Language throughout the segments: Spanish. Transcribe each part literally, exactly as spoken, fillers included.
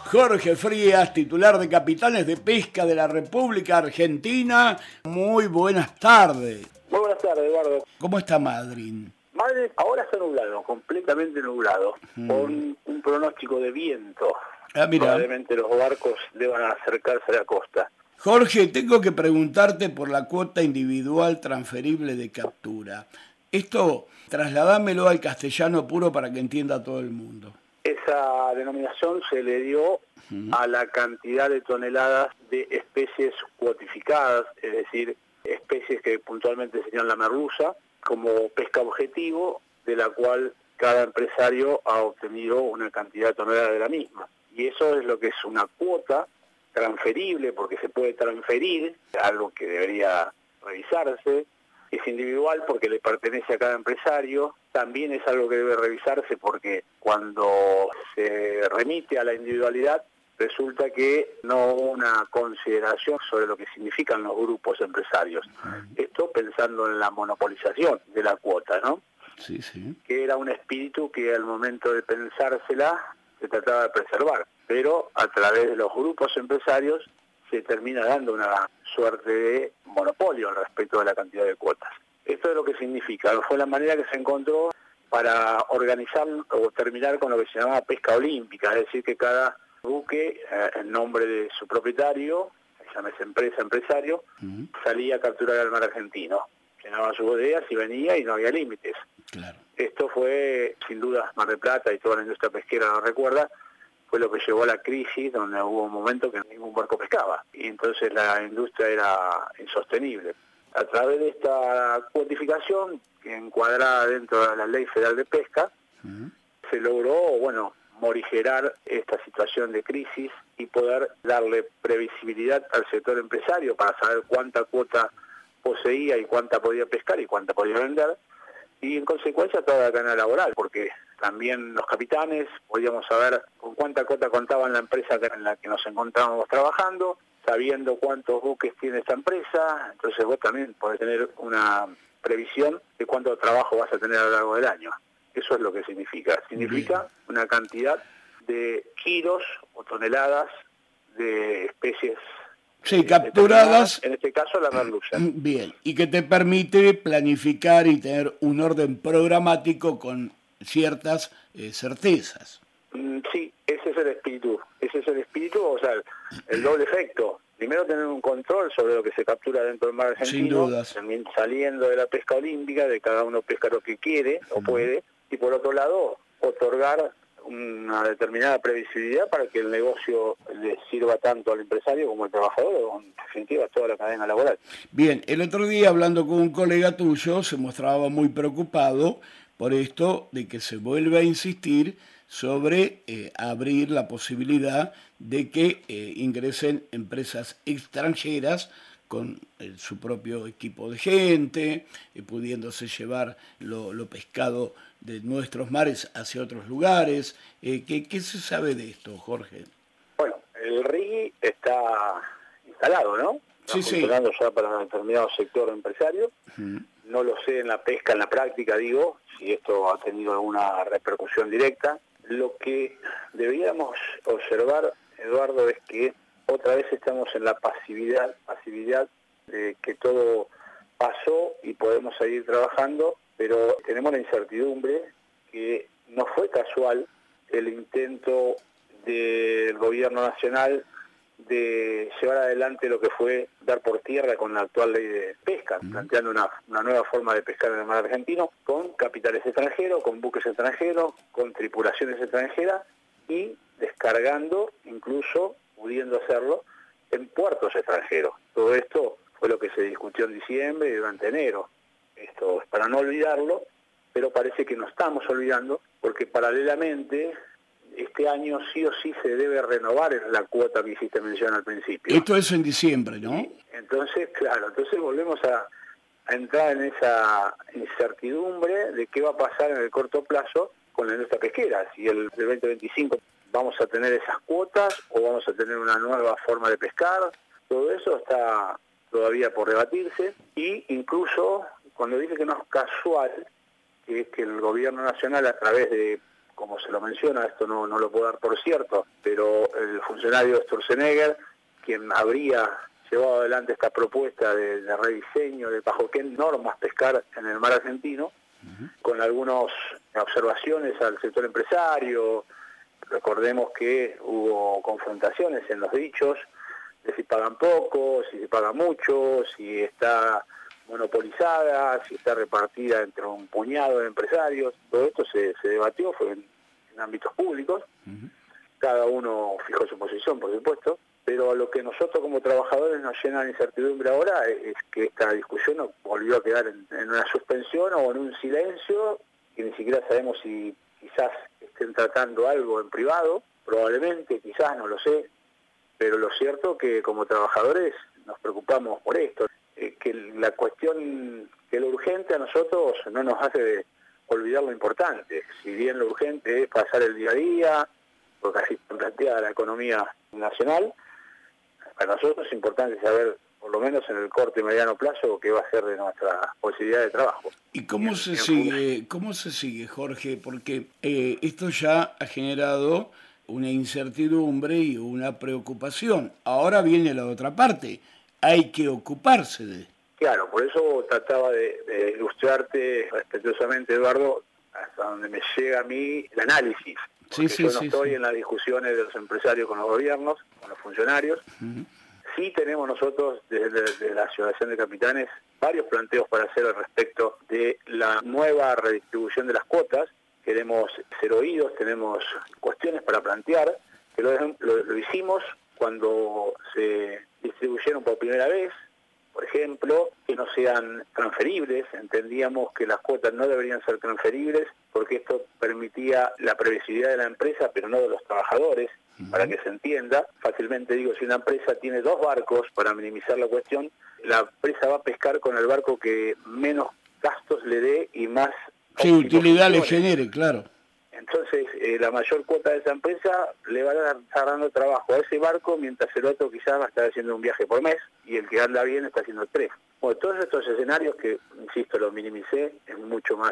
Jorge Frías, titular de Capitanes de Pesca de la República Argentina. Muy buenas tardes. Muy buenas tardes, Eduardo. ¿Cómo está Madrid? Madrid ahora está nublado, completamente nublado, mm. con un pronóstico de viento. Ah, mira. Probablemente los barcos deban acercarse a la costa. Jorge, tengo que preguntarte por la cuota individual transferible de captura. Esto, trasladámelo al castellano puro para que entienda todo el mundo. Esa denominación se le dio uh-huh. a la cantidad de toneladas de especies cuotificadas, es decir, especies que puntualmente serían la merluza, como pesca objetivo, de la cual cada empresario ha obtenido una cantidad de toneladas de la misma. Y eso es lo que es una cuota transferible, porque se puede transferir, algo que debería revisarse. Es individual porque le pertenece a cada empresario. También es algo que debe revisarse porque cuando se remite a la individualidad resulta que no hubo una consideración sobre lo que significan los grupos empresarios. Esto pensando en la monopolización de la cuota, ¿no? Sí, sí. Que era un espíritu que al momento de pensársela se trataba de preservar, pero a través de los grupos empresarios se termina dando una suerte de monopolio al respecto de la cantidad de cuotas. Esto es lo que significa, fue la manera que se encontró para organizar o terminar con lo que se llamaba pesca olímpica, es decir, que cada buque, eh, en nombre de su propietario, llámese empresa, empresario, uh-huh. salía a capturar al mar argentino. Llenaba sus bodegas y venía y no había límites. Claro. Esto fue, sin duda, Mar del Plata y toda la industria pesquera lo recuerda, fue lo que llevó a la crisis, donde hubo un momento que ningún barco pescaba, y entonces la industria era insostenible. A través de esta cuotificación, que encuadrada dentro de la Ley Federal de Pesca, uh-huh. se logró, bueno, morigerar esta situación de crisis y poder darle previsibilidad al sector empresario para saber cuánta cuota poseía y cuánta podía pescar y cuánta podía vender, y en consecuencia toda la cadena laboral, porque también los capitanes podíamos saber con cuánta cuota contaba en la empresa en la que nos encontrábamos trabajando, sabiendo cuántos buques tiene esta empresa, entonces vos también podés tener una previsión de cuánto trabajo vas a tener a lo largo del año. Eso es lo que significa. Significa Bien. una cantidad de kilos o toneladas de especies Sí, capturadas. En este caso la merluza. Bien, y que te permite planificar y tener un orden programático con ciertas eh, certezas. Mm, sí, ese es el espíritu. Ese es el espíritu, o sea, el, el doble efecto. Primero tener un control sobre lo que se captura dentro del mar argentino. Sin dudas. También saliendo de la pesca olímpica, de cada uno pesca lo que quiere o puede. Y por otro lado, otorgar una determinada previsibilidad para que el negocio le sirva tanto al empresario como al trabajador, o en definitiva a toda la cadena laboral. Bien, el otro día hablando con un colega tuyo se mostraba muy preocupado por esto de que se vuelve a insistir sobre eh, abrir la posibilidad de que eh, ingresen empresas extranjeras con eh, su propio equipo de gente, eh, pudiéndose llevar lo, lo pescado de nuestros mares hacia otros lugares. Eh, ¿qué, ¿Qué se sabe de esto, Jorge? Bueno, el R I G I está instalado, ¿no? Está sí, funcionando sí. ya para un determinado sector empresario. Uh-huh. No lo sé en la pesca, en la práctica, digo, si esto ha tenido alguna repercusión directa. Lo que deberíamos observar, Eduardo, es que otra vez estamos en la pasividad, pasividad de que todo pasó y podemos seguir trabajando, pero tenemos la incertidumbre que no fue casual el intento del gobierno nacional de llevar adelante lo que fue dar por tierra con la actual ley de pesca, uh-huh. planteando una, una nueva forma de pescar en el mar argentino, con capitales extranjeros, con buques extranjeros, con tripulaciones extranjeras y descargando, incluso pudiendo hacerlo, en puertos extranjeros. Todo esto fue lo que se discutió en diciembre y durante enero. Esto es para no olvidarlo, pero parece que no estamos olvidando, porque paralelamente este año sí o sí se debe renovar la cuota que hiciste mención al principio. Esto es en diciembre, ¿no? Y entonces, claro, entonces volvemos a, a entrar en esa incertidumbre de qué va a pasar en el corto plazo con la industria pesquera. Si el veinte veinticinco vamos a tener esas cuotas o vamos a tener una nueva forma de pescar, todo eso está todavía por debatirse. Y incluso, cuando dice que no es casual, que es que el gobierno nacional a través de como se lo menciona, esto no, no lo puedo dar por cierto, pero el funcionario Sturzenegger, quien habría llevado adelante esta propuesta de, de rediseño de bajo qué normas pescar en el mar argentino, uh-huh. con algunas observaciones al sector empresario. Recordemos que hubo confrontaciones en los dichos de si pagan poco, si se paga mucho, si está monopolizada, si está repartida entre un puñado de empresarios. Todo esto se, se debatió, fue en, en ámbitos públicos. Uh-huh. Cada uno fijó su posición, por supuesto, pero lo que nosotros como trabajadores nos llena de incertidumbre ahora es que esta discusión volvió a quedar en, en una suspensión o en un silencio, que ni siquiera sabemos si quizás estén tratando algo en privado, probablemente, quizás, no lo sé, pero lo cierto es que como trabajadores nos preocupamos por esto, eh, que la cuestión, que lo urgente a nosotros no nos hace olvidar lo importante. Si bien lo urgente es pasar el día a día, porque así plantea la economía nacional, para nosotros es importante saber, por lo menos en el corto y mediano plazo, qué va a ser de nuestra posibilidad de trabajo. ¿Y cómo se sigue, cómo se sigue, Jorge? Porque eh, esto ya ha generado una incertidumbre y una preocupación. Ahora viene la otra parte, hay que ocuparse de... Claro, por eso trataba de, de ilustrarte respetuosamente, Eduardo, hasta donde me llega a mí el análisis. Porque sí, sí, yo no sí, estoy sí. en las discusiones de los empresarios con los gobiernos, con los funcionarios. Uh-huh. Sí tenemos nosotros, desde, desde la Asociación de Capitanes, varios planteos para hacer al respecto de la nueva redistribución de las cuotas. Queremos ser oídos, tenemos cuestiones para plantear, que lo, lo, lo hicimos cuando se distribuyeron por primera vez. Por ejemplo, que no sean transferibles. Entendíamos que las cuotas no deberían ser transferibles porque esto permitía la previsibilidad de la empresa, pero no de los trabajadores. Uh-huh. Para que se entienda, fácilmente digo, si una empresa tiene dos barcos, para minimizar la cuestión, la empresa va a pescar con el barco que menos gastos le dé y más... Sí, utilidad le genere, claro. Entonces, eh, la mayor cuota de esa empresa le va a estar dando trabajo a ese barco, mientras el otro quizás va a estar haciendo un viaje por mes, y el que anda bien está haciendo tres. Bueno, todos estos escenarios que, insisto, lo minimicé, es mucho más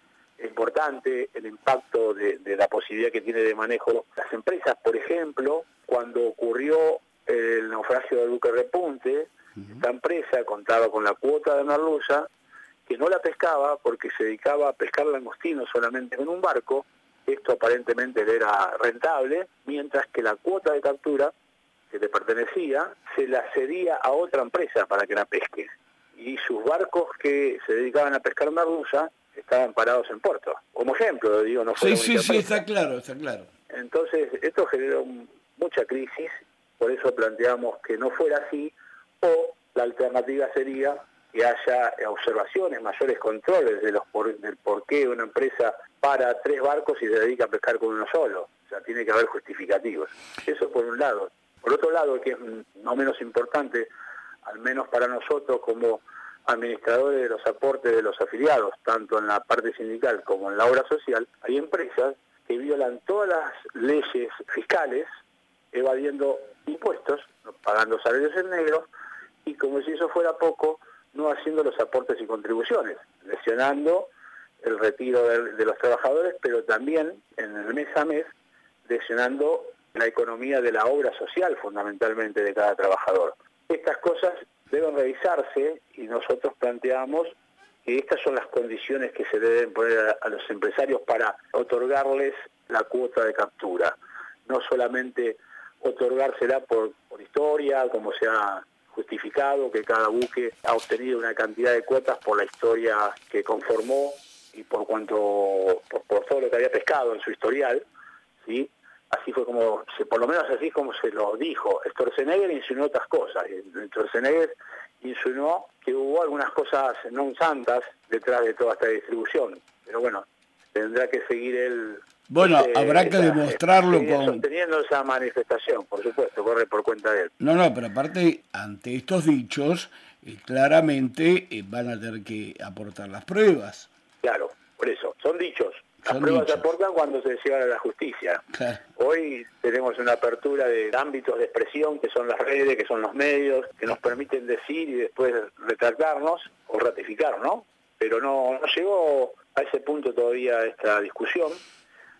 importante el impacto de, de la posibilidad que tiene de manejo las empresas. Por ejemplo, cuando ocurrió el naufragio del buque Repunte, uh-huh. esta empresa contaba con la cuota de merluza, que no la pescaba porque se dedicaba a pescar langostino solamente con un barco. Esto aparentemente le era rentable, mientras que la cuota de captura que le pertenecía se la cedía a otra empresa para que la pesque. Y sus barcos que se dedicaban a pescar merluza estaban parados en puerto. Como ejemplo, digo, no fue Sí, la sí, única sí, empresa. está claro, está claro. Entonces, esto generó mucha crisis, por eso planteamos que no fuera así, o la alternativa sería que haya observaciones, mayores controles de los por, del por qué una empresa para tres barcos y se dedica a pescar con uno solo. O sea, tiene que haber justificativos. Eso por un lado. Por otro lado, que es no menos importante, al menos para nosotros como administradores de los aportes de los afiliados, tanto en la parte sindical como en la obra social, hay empresas que violan todas las leyes fiscales, evadiendo impuestos, pagando salarios en negro, y como si eso fuera poco, no haciendo los aportes y contribuciones, lesionando el retiro de, de los trabajadores, pero también en el mes a mes lesionando la economía de la obra social, fundamentalmente de cada trabajador. Estas cosas deben revisarse y nosotros planteamos que estas son las condiciones que se deben poner a, a los empresarios para otorgarles la cuota de captura. No solamente otorgársela por, por historia, como se ha justificado, que cada buque ha obtenido una cantidad de cuotas por la historia que conformó y por cuanto por, por todo lo que había pescado en su historial, ¿sí? Así fue como, se, por lo menos así es como se lo dijo. Sturzenegger insinuó otras cosas. Sturzenegger insinuó que hubo algunas cosas no santas detrás de toda esta distribución. Pero bueno, tendrá que seguir él. Bueno, ese, habrá que esa, demostrarlo esa, con... sosteniendo esa manifestación, por supuesto, corre por cuenta de él. No, no, pero aparte, ante estos dichos, eh, claramente eh, van a tener que aportar las pruebas. Claro, por eso, son dichos. Las Son pruebas dichos. se aportan cuando se llevan a la justicia. Claro. Hoy tenemos una apertura de ámbitos de expresión, que son las redes, que son los medios, que nos permiten decir y después retractarnos o ratificar, ¿no? Pero no, no llegó a ese punto todavía esta discusión.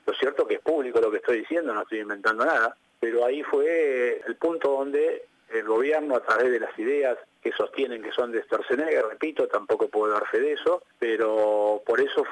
Lo cierto que es público lo que estoy diciendo, no estoy inventando nada, pero ahí fue el punto donde el gobierno, a través de las ideas que sostienen que son de Sturzenegger, repito, tampoco puedo dar fe de eso, pero por eso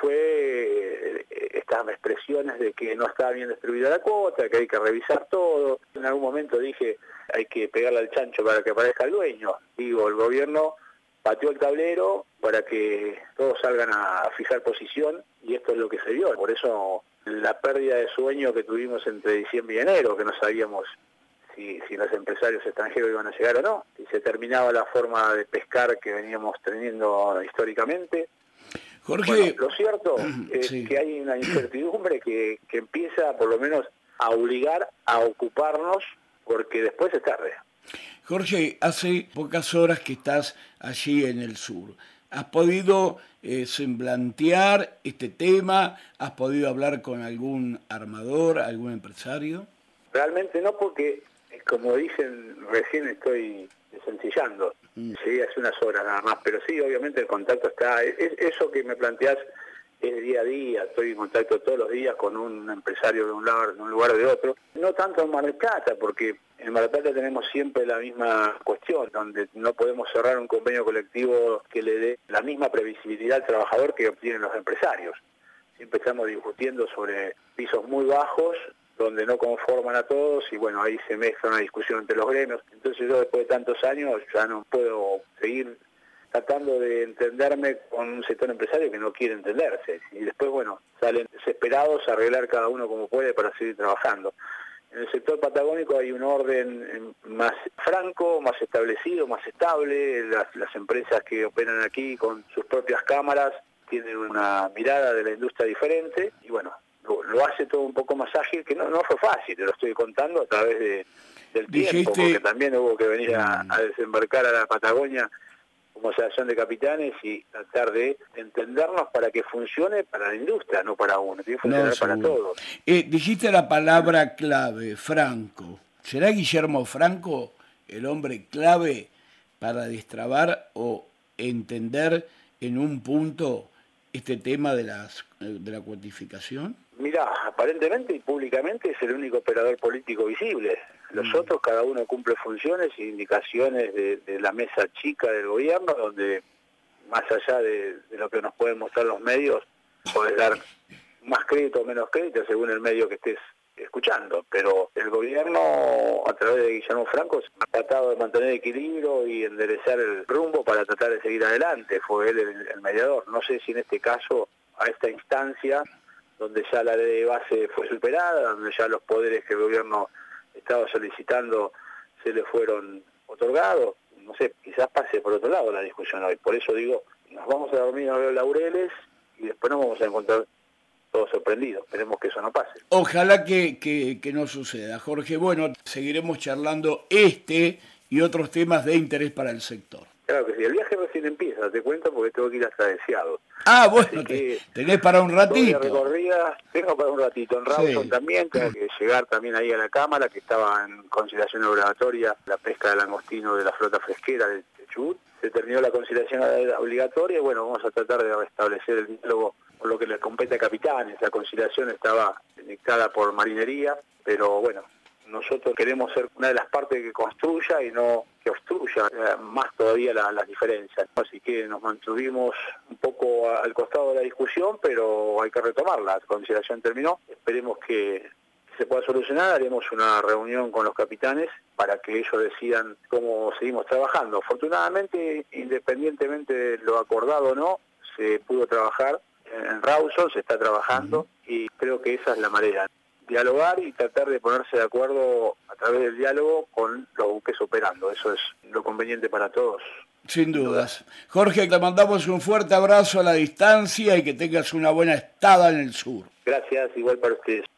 fue estas expresiones de que no estaba bien distribuida la cuota, que hay que revisar todo. En algún momento dije, hay que pegarle al chancho para que aparezca el dueño. Digo, el gobierno pateó el tablero para que todos salgan a fijar posición, y esto es lo que se dio. Por eso la pérdida de sueño que tuvimos entre diciembre y enero, que no sabíamos si, si los empresarios extranjeros iban a llegar o no, si se terminaba la forma de pescar que veníamos teniendo históricamente. Jorge, bueno, lo cierto es sí. que hay una incertidumbre que, que empieza por lo menos a obligar a ocuparnos, porque después es tarde. Jorge, hace pocas horas que estás allí en el sur. ¿Has podido eh, semblantear este tema? ¿Has podido hablar con algún armador, algún empresario? Realmente no, porque, como dicen, recién estoy sencillando. Mm. Llegué hace unas horas nada más, pero sí, obviamente el contacto está. Es, eso que me planteás es día a día, estoy en contacto todos los días con un empresario de un lado, de un lugar o de otro. No tanto en Mar del Plata, porque en Mar del Plata tenemos siempre la misma cuestión, donde no podemos cerrar un convenio colectivo que le dé la misma previsibilidad al trabajador que obtienen los empresarios. Siempre estamos discutiendo sobre pisos muy bajos, donde no conforman a todos, y bueno, ahí se mezcla una discusión entre los gremios. Entonces yo, después de tantos años, ya no puedo seguir tratando de entenderme con un sector empresario que no quiere entenderse. Y después, bueno, salen desesperados a arreglar cada uno como puede para seguir trabajando. En el sector patagónico hay un orden más franco, más establecido, más estable. Las, las empresas que operan aquí con sus propias cámaras tienen una mirada de la industria diferente, y bueno, lo, lo hace todo un poco más ágil, que no, no fue fácil, te lo estoy contando a través de, del tiempo, Dijiste... porque también hubo que venir a, a desembarcar a la Patagonia como asociación de capitanes y tratar de entendernos para que funcione para la industria, no para uno, tiene que funcionar no, para todos. Eh, dijiste la palabra clave, Franco. ¿Será Guillermo Franco el hombre clave para destrabar o entender en un punto este tema de, las, de la cuantificación? Mirá, aparentemente y públicamente es el único operador político visible. Los mm. otros, cada uno cumple funciones e indicaciones de, de la mesa chica del gobierno, donde más allá de, de lo que nos pueden mostrar los medios, podés dar más crédito o menos crédito según el medio que estés escuchando. Pero el gobierno, a través de Guillermo Franco, ha tratado de mantener equilibrio y enderezar el rumbo para tratar de seguir adelante. Fue él el, el mediador. No sé si en este caso, a esta instancia, donde ya la ley de base fue superada, donde ya los poderes que el gobierno estaba solicitando se le fueron otorgados, no sé, quizás pase por otro lado la discusión hoy. Por eso digo, nos vamos a dormir a los laureles y después nos vamos a encontrar todos sorprendidos. Esperemos que eso no pase. Ojalá que, que, que no suceda, Jorge. Bueno, seguiremos charlando este y otros temas de interés para el sector. Claro que sí, el viaje recién empieza, te cuento, porque tengo que ir hasta Deseado. Ah, bueno, que tenés para un ratito. Recorrida, tengo para un ratito. En Rawson sí. También, tengo que llegar también ahí a la Cámara, que estaba en consideración obligatoria la pesca del langostino de la flota fresquera de Chubut. Se terminó la consideración obligatoria y bueno, vamos a tratar de restablecer el diálogo con lo que les compete a capitanes. La conciliación estaba dictada por Marinería, pero bueno, nosotros queremos ser una de las partes que construya y no que obstruya eh, más todavía la, las diferencias. Así que nos mantuvimos un poco al costado de la discusión, pero hay que retomarla. La conciliación terminó. Esperemos que se pueda solucionar. Haremos una reunión con los capitanes para que ellos decidan cómo seguimos trabajando. Afortunadamente, independientemente de lo acordado o no, se pudo trabajar en Rawson, se está trabajando uh-huh. y creo que esa es la manera. Dialogar y tratar de ponerse de acuerdo a través del diálogo con los buques operando. Eso es lo conveniente para todos. Sin dudas. Jorge, te mandamos un fuerte abrazo a la distancia y que tengas una buena estada en el sur. Gracias, igual para ustedes.